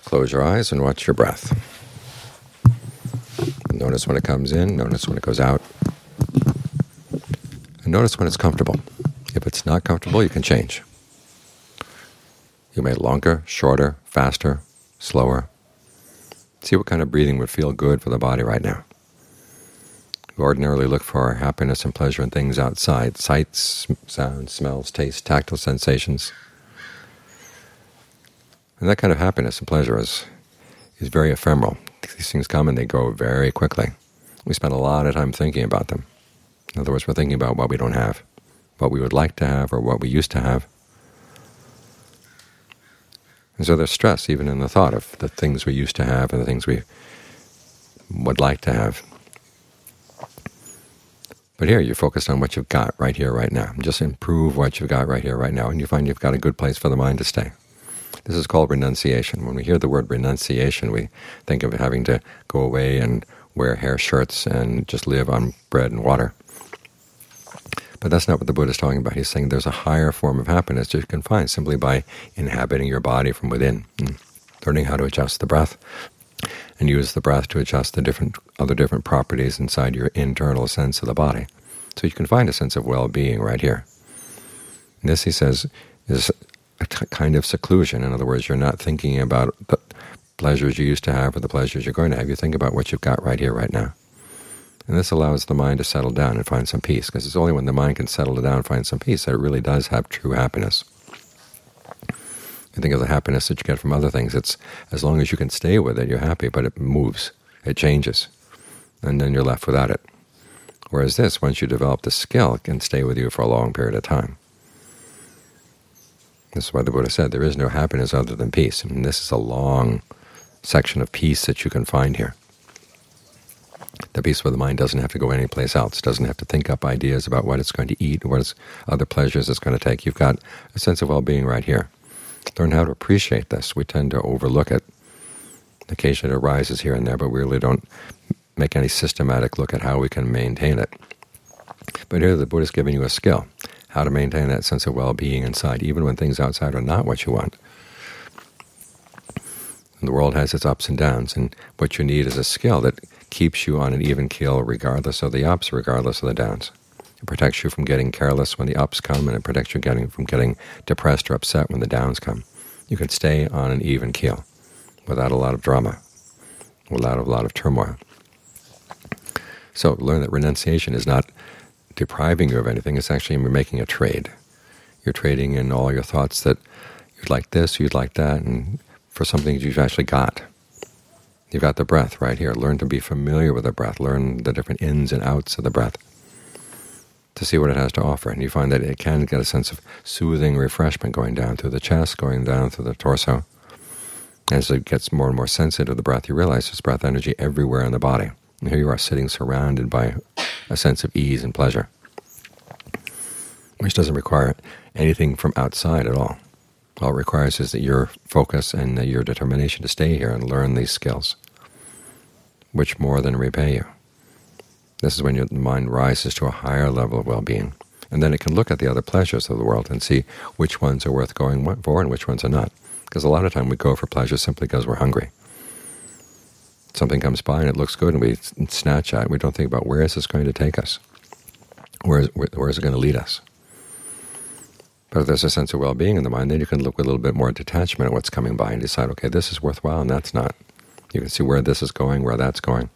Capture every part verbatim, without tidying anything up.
Close your eyes and watch your breath. Notice when it comes in, notice when it goes out, and notice when it's comfortable. If it's not comfortable, you can change. You make it longer, shorter, faster, slower. See what kind of breathing would feel good for the body right now. We ordinarily look for our happiness and pleasure in things outside: sights, sounds, smells, tastes, tactile sensations. And that kind of happiness and pleasure is, is very ephemeral. These things come and they go very quickly. We spend a lot of time thinking about them. In other words, we're thinking about what we don't have, what we would like to have or what we used to have. And so there's stress even in the thought of the things we used to have and the things we would like to have. But here you're focused on what you've got right here, right now. Just improve what you've got right here, right now, and you find you've got a good place for the mind to stay. This is called renunciation. When we hear the word renunciation, we think of having to go away and wear hair shirts and just live on bread and water. But that's not what the Buddha is talking about. He's saying there's a higher form of happiness that you can find simply by inhabiting your body from within, learning how to adjust the breath, and use the breath to adjust the different other different properties inside your internal sense of the body. So you can find a sense of well-being right here. And this, he says, is a kind of seclusion. In other words, you're not thinking about the pleasures you used to have or the pleasures you're going to have. You think about what you've got right here, right now. And this allows the mind to settle down and find some peace, because it's only when the mind can settle down and find some peace that it really does have true happiness. You think of the happiness that you get from other things. It's as long as you can stay with it, you're happy, but it moves, it changes, and then you're left without it. Whereas this, once you develop the skill, it can stay with you for a long period of time. This is why the Buddha said there is no happiness other than peace. And this is a long section of peace that you can find here. The peace where the mind doesn't have to go anyplace else, doesn't have to think up ideas about what it's going to eat, what its other pleasures it's going to take. You've got a sense of well-being right here. Learn how to appreciate this. We tend to overlook it. Occasionally it arises here and there, but we really don't make any systematic look at how we can maintain it. But here the Buddha is giving you a skill, how to maintain that sense of well-being inside, even when things outside are not what you want. And the world has its ups and downs, and what you need is a skill that keeps you on an even keel regardless of the ups, regardless of the downs. It protects you from getting careless when the ups come, and it protects you getting, from getting depressed or upset when the downs come. You can stay on an even keel without a lot of drama, without a lot of turmoil. So learn that renunciation is not depriving you of anything. It's actually making a trade. You're trading in all your thoughts that you'd like this, you'd like that, and for something you've actually got. You've got the breath right here. Learn to be familiar with the breath. Learn the different ins and outs of the breath to see what it has to offer. And you find that it can get a sense of soothing refreshment going down through the chest, going down through the torso. As it gets more and more sensitive to the breath, you realize there's breath energy everywhere in the body. And here you are sitting surrounded by a sense of ease and pleasure, which doesn't require anything from outside at all. All it requires is that your focus and your determination to stay here and learn these skills, which more than repay you. This is when your mind rises to a higher level of well-being, and then it can look at the other pleasures of the world and see which ones are worth going for and which ones are not. Because a lot of time we go for pleasure simply because we're hungry. Something comes by and it looks good and we snatch at it. We don't think about where is this going to take us? Where is, where, where is it going to lead us? But if there's a sense of well-being in the mind, then you can look with a little bit more detachment at what's coming by and decide, okay, this is worthwhile and that's not. You can see where this is going, where that's going.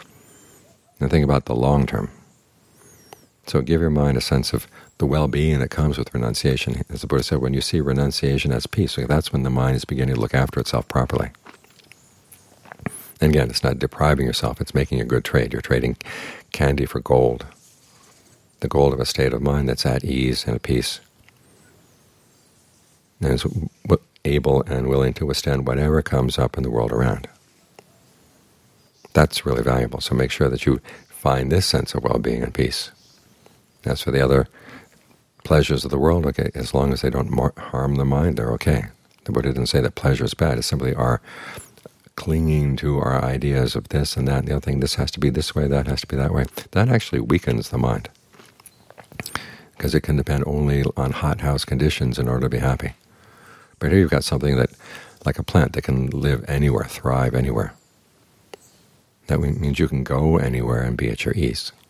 And think about the long term. So give your mind a sense of the well-being that comes with renunciation. As the Buddha said, when you see renunciation as peace, that's when the mind is beginning to look after itself properly. And again, it's not depriving yourself, it's making a good trade. You're trading candy for gold, the gold of a state of mind that's at ease and at peace, and is able and willing to withstand whatever comes up in the world around. That's really valuable. So make sure that you find this sense of well-being and peace. As for the other pleasures of the world, okay, as long as they don't harm the mind, they're okay. The Buddha didn't say that pleasure is bad. It's simply our clinging to our ideas of this and that and the other thing. This has to be this way, that has to be that way. That actually weakens the mind, because it can depend only on hothouse conditions in order to be happy. But here you've got something that like a plant that can live anywhere, thrive anywhere. That means you can go anywhere and be at your ease.